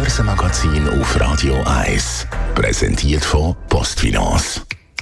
Börsenmagazin auf Radio 1. Präsentiert von PostFinance.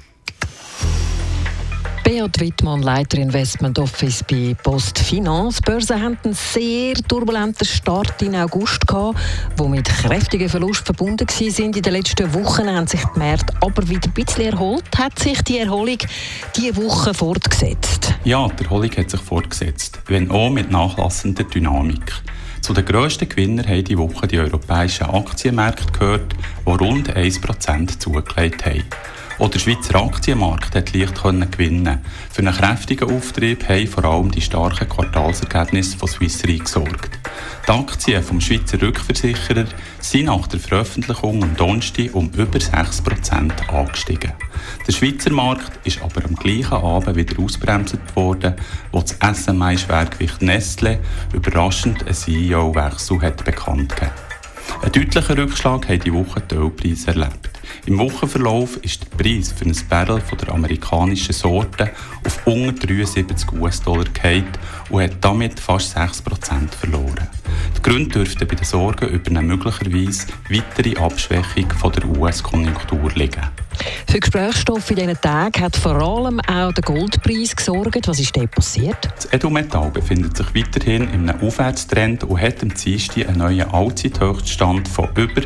Beat Wittmann, Leiter Investment Office bei PostFinance. Börsen hatten einen sehr turbulenten Start in August gehabt, der mit kräftigen Verlusten verbunden war. In den letzten Wochen haben sich die Märkte aber wieder ein bisschen erholt. Hat sich die Erholung diese Woche fortgesetzt? Ja, die Erholung hat sich fortgesetzt, wenn auch mit nachlassender Dynamik. Zu den grössten Gewinnern haben diese Woche die europäischen Aktienmärkte gehört, die rund 1% zugelegt haben. Auch der Schweizer Aktienmarkt konnte leicht gewinnen. Für einen kräftigen Auftrieb haben vor allem die starken Quartalsergebnisse von Swiss Re gesorgt. Die Aktien vom Schweizer Rückversicherer sind nach der Veröffentlichung am Donnerstag um über 6% angestiegen. Der Schweizer Markt ist aber am gleichen Abend wieder ausgebremst worden, wo das SMI-Schwergewicht Nestlé überraschend einen CEO-Wechsel bekannt gegeben hat. Einen deutlichen Rückschlag haben die Woche die Ölpreise erlebt. Im Wochenverlauf ist der Preis für ein Barrel von der amerikanischen Sorte auf unter 73 US-Dollar gefallen und hat damit fast 6% verloren. Die Gründe dürften bei den Sorgen über eine möglicherweise weitere Abschwächung von der US-Konjunktur liegen. Für Gesprächsstoff in diesen Tagen hat vor allem auch der Goldpreis gesorgt. Was ist denn passiert? Das Edelmetall befindet sich weiterhin in einem Aufwärtstrend und hat am Dienstag einen neuen Allzeithöchststand von über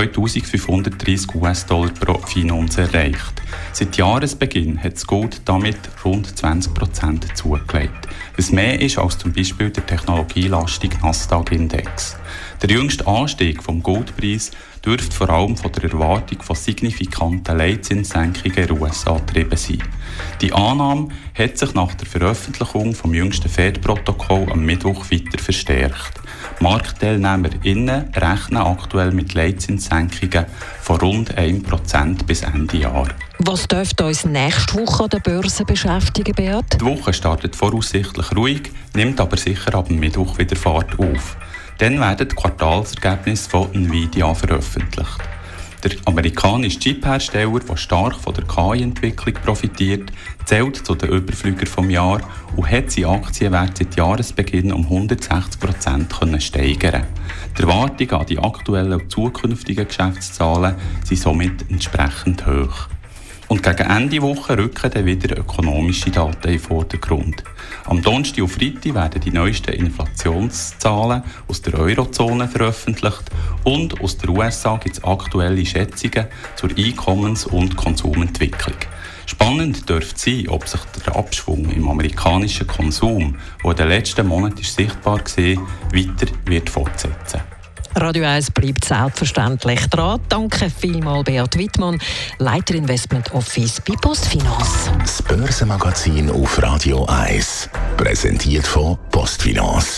2530 US-Dollar pro Feinunze erreicht. Seit Jahresbeginn hat das Gold damit rund 20% zugelegt, was mehr ist als zum Beispiel der technologielastige Nasdaq-Index. Der jüngste Anstieg vom Goldpreis dürfte vor allem von der Erwartung von signifikanten Leitzinssenkungen in den USA getrieben sein. Die Annahme hat sich nach der Veröffentlichung vom jüngsten Fed-Protokoll am Mittwoch weiter verstärkt. MarktteilnehmerInnen rechnen aktuell mit Leitzinssenkungen von rund 1% bis Ende Jahr. Was dürfte uns nächste Woche an der Börse beschäftigen, Beat? Die Woche startet voraussichtlich ruhig, nimmt aber sicher ab dem Mittwoch wieder Fahrt auf. Dann werden die Quartalsergebnisse von Nvidia veröffentlicht. Der amerikanische Chip-Hersteller, der stark von der KI-Entwicklung profitiert, zählt zu den Überflügern des Jahres und hat seinen Aktienwert seit Jahresbeginn um 160% steigern. Die Erwartungen an die aktuellen und zukünftigen Geschäftszahlen sind somit entsprechend hoch. Und gegen Ende Woche rücken dann wieder ökonomische Daten in den Vordergrund. Am Donnerstag und Freitag werden die neuesten Inflationszahlen aus der Eurozone veröffentlicht und aus den USA gibt es aktuelle Schätzungen zur Einkommens- und Konsumentwicklung. Spannend dürfte sein, ob sich der Abschwung im amerikanischen Konsum, der in den letzten Monaten sichtbar war, weiter wird fortsetzen. Radio 1 bleibt selbstverständlich dran. Danke vielmals, Beat Wittmann, Leiter Investment Office bei PostFinance. Das Börsenmagazin auf Radio 1. Präsentiert von PostFinance.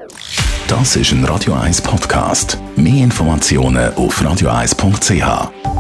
Das ist ein Radio 1 Podcast. Mehr Informationen auf radio1.ch.